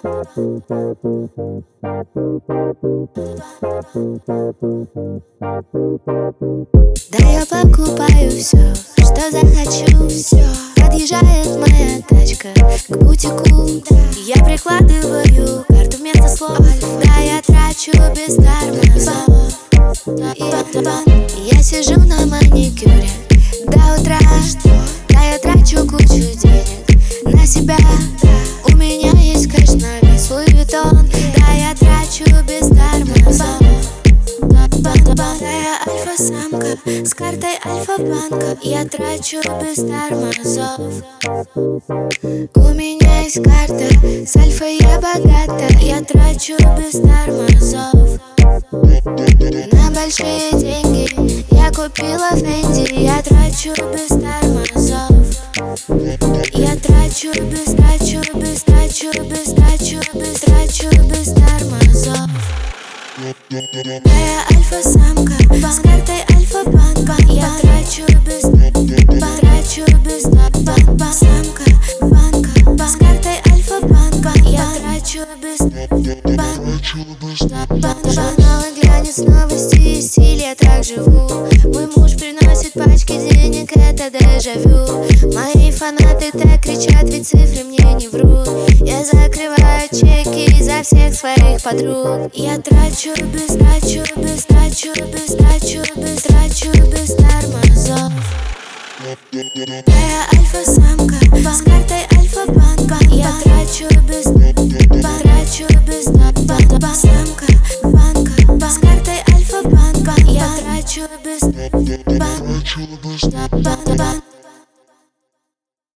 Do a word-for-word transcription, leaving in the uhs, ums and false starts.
Да я покупаю все, что захочу, все. Подъезжает моя тачка к бутику. Я прикладываю карту вместо слов. Да я трачу без тормозов. Я сижу на маникюре до утра. Да я трачу кучу денег на себя. У меня есть кэш на весь Луи Виттон. Да я трачу без тормозов. Да я альфа-самка с картой Альфа-банка. Я трачу без тормозов. У меня есть карта с альфой, я богата. Я трачу без тормозов. На большие деньги я купила Фенди. Я трачу без тормозов. Я трачу без, трачу без, трачу без, трачу без, трачу без тормозов. Да я альфа-самка с картой Альфа-банка. Я трачу без, трачу без, самка, банка с картой Альфа-банка. Я трачу без, журналы глянец, новости и стиль, я так живу. Мой муж приносит пачки денег, это дежавю. Мои фанаты так кричат, ведь цифры мне не врут. Я закрываю чеки за всех своих подруг. Я трачу без, трачу без, трачу без, трачу без, трачу без тормозов. Да я альфа-самка